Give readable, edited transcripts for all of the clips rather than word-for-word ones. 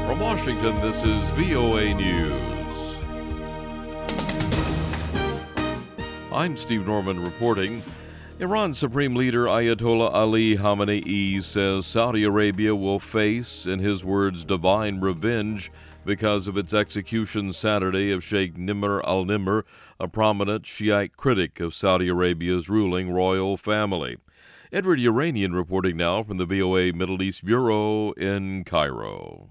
From Washington, this is VOA News. I'm Steve Norman reporting. Iran's Supreme Leader Ayatollah Ali Khamenei says Saudi Arabia will face, in his words, divine revenge because of its execution Saturday of Sheikh Nimr al-Nimr, a prominent Shiite critic of Saudi Arabia's ruling royal family. Edward Uranian reporting now from the VOA Middle East Bureau in Cairo.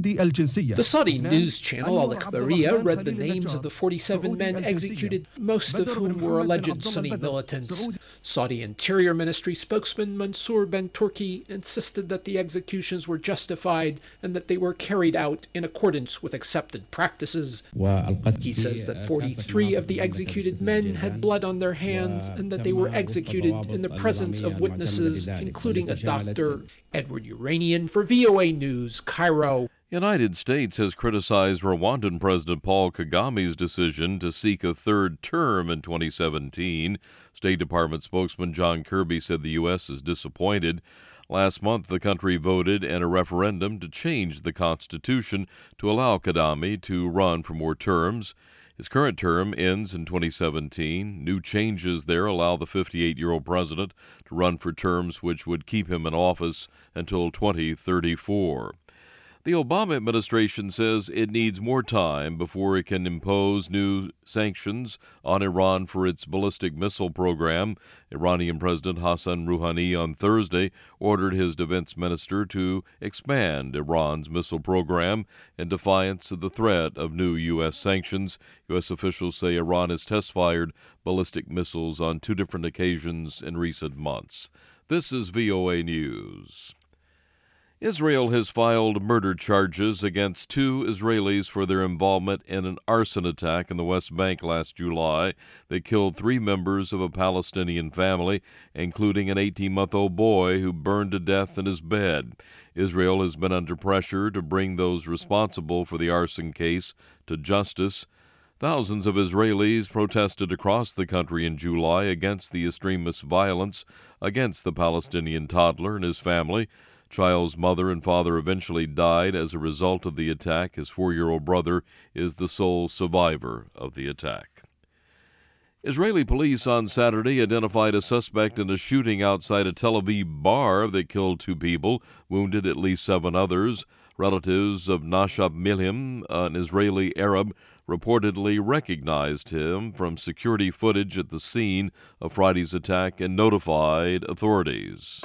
The Saudi news channel Al Akhbariyya read the names of the 47 men executed, most of whom were alleged Sunni militants. Saudi Interior Ministry spokesman Mansour Ben Turki insisted that the executions were justified and that they were carried out in accordance with accepted practices. He says that 43 of the executed men had blood on their hands and that they were executed in the presence of witnesses, including a doctor. Edward Uranian for VOA News, Cairo. United States has criticized Rwandan President Paul Kagame's decision to seek a third term in 2017. State Department spokesman John Kirby said the U.S. is disappointed. Last month, the country voted in a referendum to change the Constitution to allow Kagame to run for more terms. His current term ends in 2017. New changes there allow the 58-year-old president to run for terms which would keep him in office until 2034. The Obama administration says it needs more time before it can impose new sanctions on Iran for its ballistic missile program. Iranian President Hassan Rouhani on Thursday ordered his defense minister to expand Iran's missile program in defiance of the threat of new U.S. sanctions. U.S. officials say Iran has test-fired ballistic missiles on two different occasions in recent months. This is VOA News. Israel has filed murder charges against two Israelis for their involvement in an arson attack in the West Bank last July that killed three members of a Palestinian family, including an 18-month-old boy who burned to death in his bed. Israel has been under pressure to bring those responsible for the arson case to justice. Thousands of Israelis protested across the country in July against the extremist violence against the Palestinian toddler and his family. Child's mother and father eventually died as a result of the attack. His 4-year-old brother is the sole survivor of the attack. Israeli police on Saturday identified a suspect in a shooting outside a Tel Aviv bar that killed 2 people, wounded at least 7 others. Relatives of Nashab Milham, an Israeli Arab, reportedly recognized him from security footage at the scene of Friday's attack and notified authorities.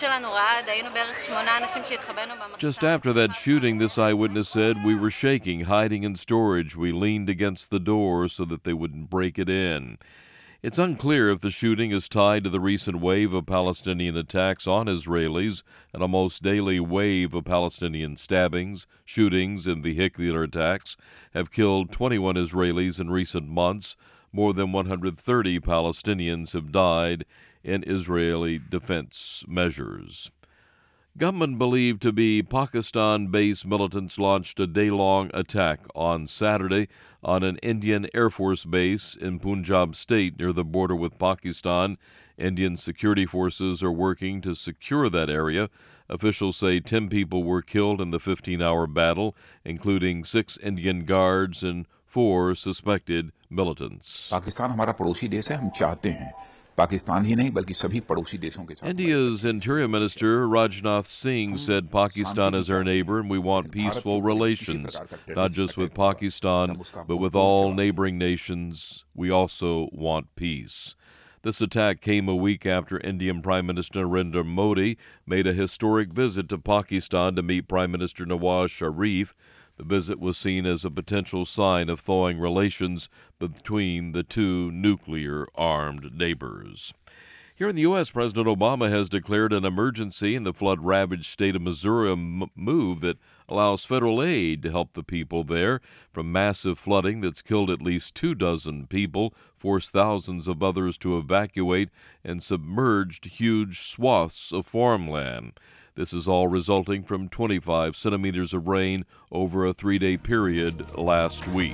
Just after that shooting, this eyewitness said, "We were shaking, hiding in storage. We leaned against the door so that they wouldn't break it in." It's unclear if the shooting is tied to the recent wave of Palestinian attacks on Israelis, an almost daily wave of Palestinian stabbings, shootings, and vehicular attacks have killed 21 Israelis in recent months. More than 130 Palestinians have died in Israeli defense measures. Gunmen believed to be Pakistan-based militants launched a day-long attack on Saturday on an Indian Air Force base in Punjab state near the border with Pakistan. Indian security forces are working to secure that area. Officials say 10 people were killed in the 15-hour battle, including 6 Indian guards and 4 suspected militants. Pakistan हमारा पड़ोसी देश है, हम चाहते हैं पाकिस्तान ही नहीं बल्कि सभी पड़ोसी देशों के साथ. India's Interior Minister Rajnath Singh said Pakistan is our neighbor and we want peaceful relations, not just with Pakistan, but with all neighboring nations. We also want peace. This attack came a week after Indian Prime Minister Narendra Modi made a historic visit to Pakistan to meet Prime Minister Nawaz Sharif. The visit was seen as a potential sign of thawing relations between the two nuclear-armed neighbors. Here in the U.S., President Obama has declared an emergency in the flood-ravaged state of Missouri, a move that allows federal aid to help the people there from massive flooding that's killed at least 24 people, forced thousands of others to evacuate, and submerged huge swaths of farmland. This is all resulting from 25 centimeters of rain over a 3-day period last week.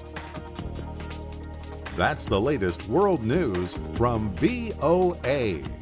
That's the latest world news from VOA.